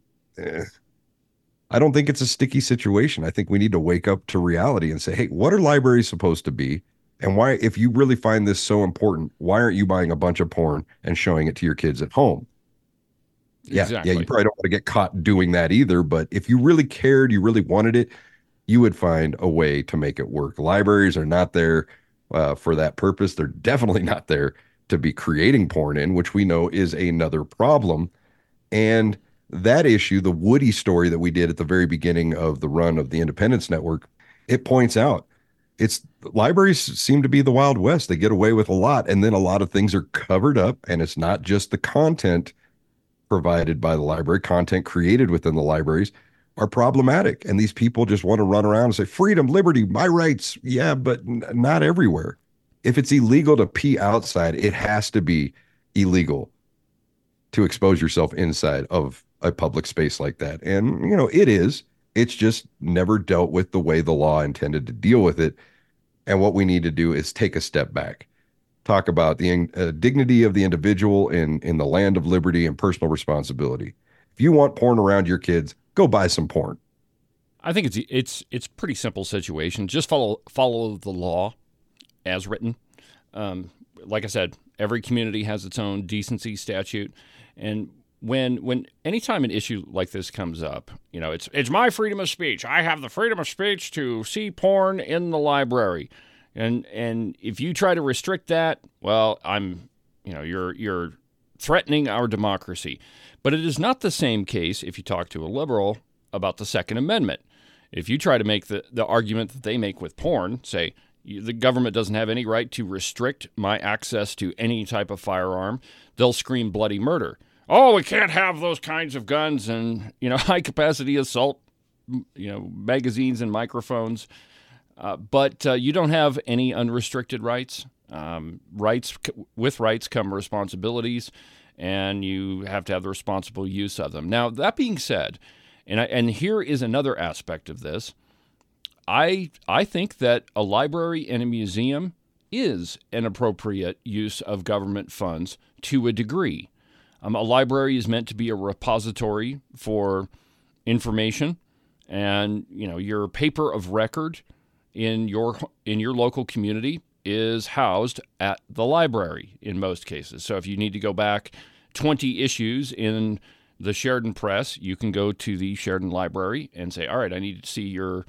I don't think it's a sticky situation. I think we need to wake up to reality and say, hey, what are libraries supposed to be? And why, if you really find this so important, why aren't you buying a bunch of porn and showing it to your kids at home? Exactly. Yeah, you probably don't want to get caught doing that either. But if you really cared, you really wanted it, you would find a way to make it work. Libraries are not there for that purpose. They're definitely not there to be creating porn in, which we know is another problem. And that issue, the Woody story that we did at the very beginning of the run of the Independence Network, it points out libraries seem to be the Wild West. They get away with a lot, and then a lot of things are covered up, and it's not just the content provided by the library. Content created within the libraries are problematic, and these people just want to run around and say, freedom, liberty, my rights. Yeah, but not everywhere. If it's illegal to pee outside, it has to be illegal to expose yourself inside of a public space like that. And, it is. It's just never dealt with the way the law intended to deal with it. And what we need to do is take a step back, talk about the dignity of the individual in the land of liberty and personal responsibility. If you want porn around your kids, go buy some porn. I think it's pretty simple situation. Just follow the law as written. Like I said, every community has its own decency statute, and when anytime an issue like this comes up, it's my freedom of speech. I have the freedom of speech to see porn in the library, and if you try to restrict that, well, you're threatening our democracy. But it is not the same case if you talk to a liberal about the Second Amendment. If you try to make the argument that they make with porn, say the government doesn't have any right to restrict my access to any type of firearm, they'll scream bloody murder. Oh, we can't have those kinds of guns and, high-capacity assault, magazines and microphones. But you don't have any unrestricted rights. With rights come responsibilities, and you have to have the responsible use of them. Now, that being said, and here is another aspect of this, I think that a library and a museum is an appropriate use of government funds to a degree. A library is meant to be a repository for information, and your paper of record in your local community is housed at the library in most cases. So if you need to go back 20 issues in the Sheridan Press, you can go to the Sheridan Library and say, all right, I need to see your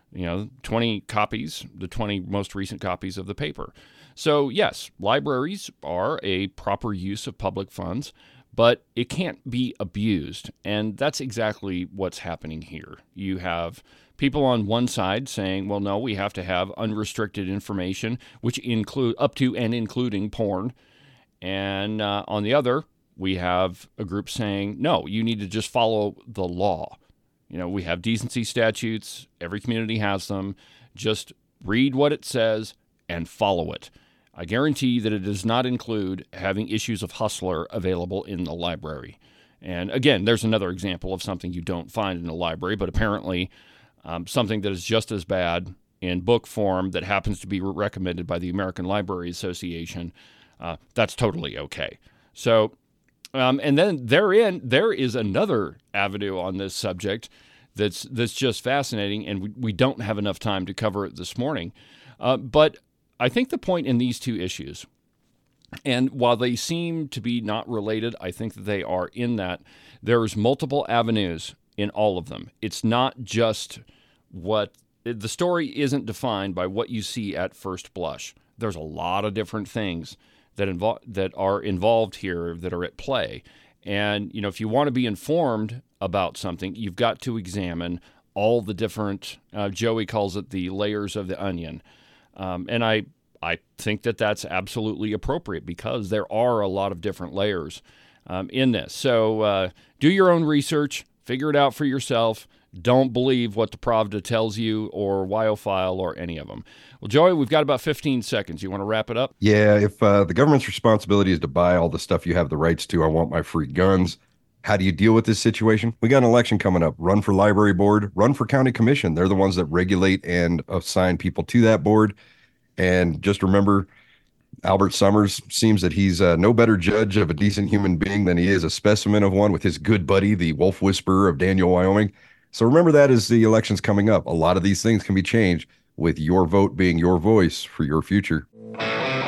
20 copies, the 20 most recent copies of the paper. So yes, libraries are a proper use of public funds, but it can't be abused. And that's exactly what's happening here. You have people on one side saying, well, no, we have to have unrestricted information, which include up to and including porn. And on the other, we have a group saying, no, you need to just follow the law. We have decency statutes. Every community has them. Just read what it says and follow it. I guarantee that it does not include having issues of Hustler available in the library. And again, there's another example of something you don't find in a library, but apparently something that is just as bad in book form that happens to be recommended by the American Library Association, that's totally okay. So, and then there is another avenue on this subject that's just fascinating, and we don't have enough time to cover it this morning. But I think the point in these two issues, and while they seem to be not related, I think that they are in that there's multiple avenues in all of them. It's not just the story isn't defined by what you see at first blush. There's a lot of different things that are involved here that are at play. And, if you want to be informed about something, you've got to examine all the different, Joey calls it the layers of the onion. And I think that that's absolutely appropriate because there are a lot of different layers in this. So do your own research, figure it out for yourself. Don't believe what the Pravda tells you or Wyophile or any of them. Well, Joey, we've got about 15 seconds. You want to wrap it up? Yeah, if the government's responsibility is to buy all the stuff you have the rights to, I want my free guns. How do you deal with this situation? We got an election coming up. Run for library board, run for county commission. They're the ones that regulate and assign people to that board. And just remember, Albert Summers seems that he's no better judge of a decent human being than he is a specimen of one with his good buddy, the wolf whisperer of Daniel, Wyoming. So remember that as the election's coming up. A lot of these things can be changed with your vote being your voice for your future.